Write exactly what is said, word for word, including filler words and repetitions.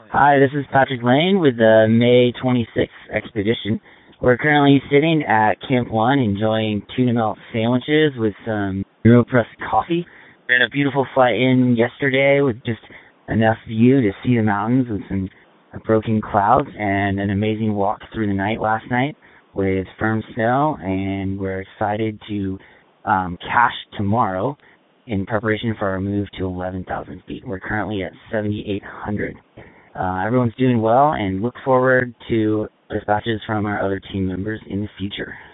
Hi, this is Patrick Lane with the May twenty-sixth expedition. We're currently sitting at Camp One enjoying tuna melt sandwiches with some AeroPress coffee. We had a beautiful flight in yesterday with just enough view to see the mountains with some broken clouds, and an amazing walk through the night last night with firm snow, and we're excited to um, cache tomorrow in preparation for our move to eleven thousand feet. We're currently at seventy-eight hundred. Uh, everyone's doing well, and look forward to dispatches from our other team members in the future.